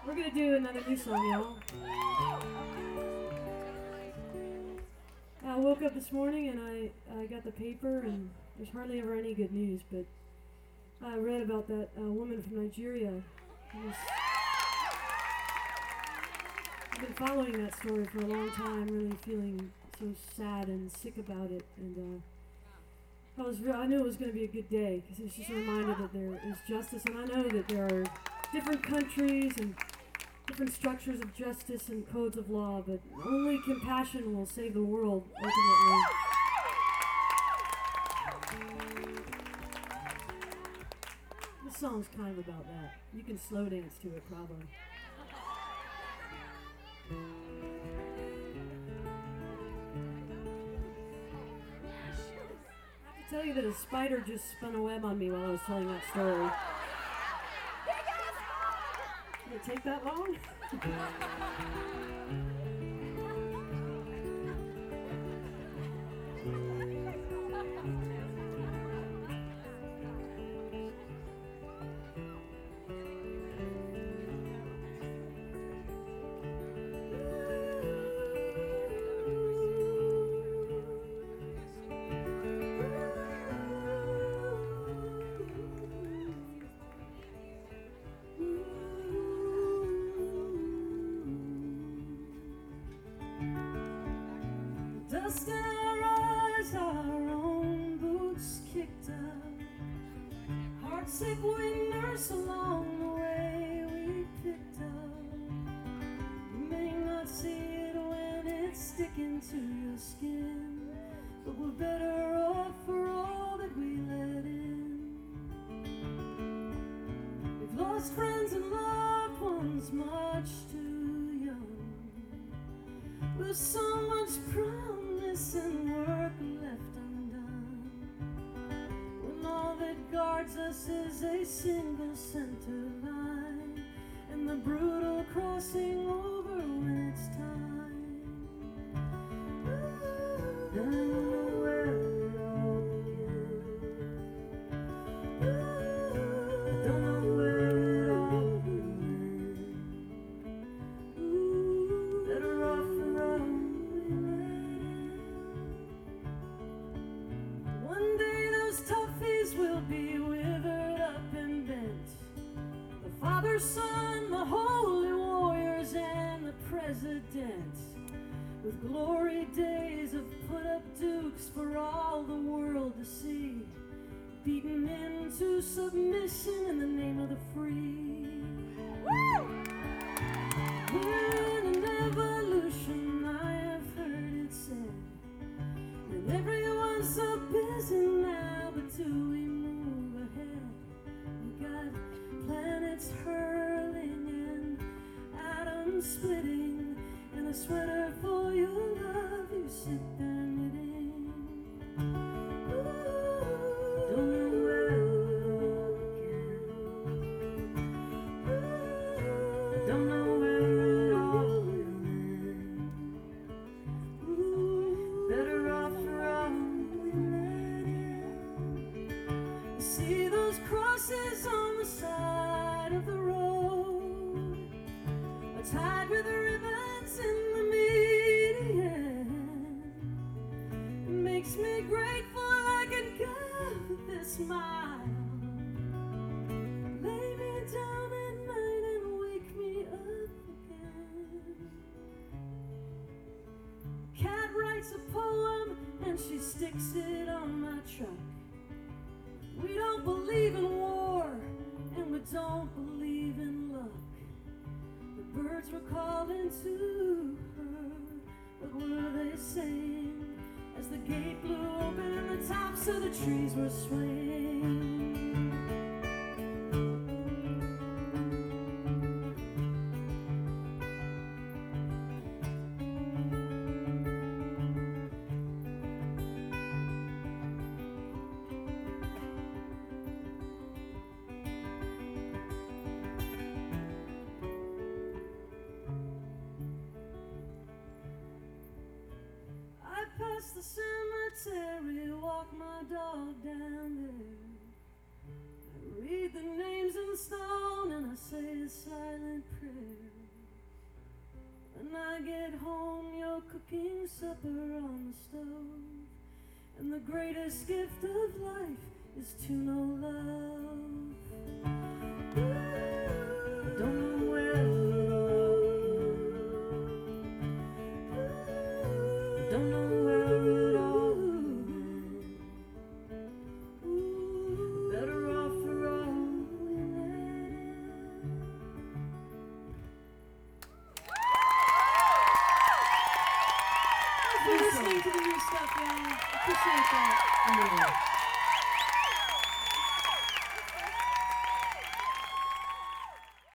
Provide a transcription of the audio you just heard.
We're gonna do another new song, y'all. I woke up this morning and I got the paper, and there's hardly ever any good news, but I read about that woman from Nigeria. I've been following that story for a long time, really feeling so sad and sick about it, and I knew it was going to be a good day because it's just a reminder that there is justice, and I know that there are different countries and different structures of justice and codes of law, but only compassion will save the world ultimately. This song's kind of about that. You can slow dance to it, probably. I tell you that a spider just spun a web on me while I was telling that story. Did it take that long? Dust in our eyes, our own boots kicked up. Heartsick we nurse along the way we picked up. You may not see it when it's sticking to your skin, but we're better off for all that we let in. We've lost friends and loved ones much too young, with so much promise and work left undone, when all that guards us is a single center line, and the brutal crossing over when it's time. I don't know where it all began. I don't know where it all will end. Better off for all. One day those toughies will be withered up and bent. The Father, Son, the holy warriors, and the President, with glory days of put-up dukes for all the world to see, beaten into submission in the name of the free. Woo! We're in an evolution, I have heard it said, and everyone's so busy now, but do we move ahead? We got planets hurling and atoms splitting, and a sweater for your love you sit there knitting. Ooh, don't know where it all began. Ooh, don't know where it all will end. Ooh, better off for all we let in. See those crosses on the side of the road, are tied with ribbons in the median. It makes me grateful I can go this mile. Lay me down at night and wake me up again. Cat writes a poem and she sticks it on my truck. We don't believe in war and we don't believe in luck. The birds were calling to her, but what were they saying? As the gate blew open and the tops of the trees were swaying. Past the cemetery, walk my dog down there. I read the names in stone and I say a silent prayer. When I get home, you're cooking supper on the stove, and the greatest gift of life is to know love. Don't know where it all went. Don't know where it all went. Better off for all we met. Thanks for listening to the new stuff, y'all. Appreciate that.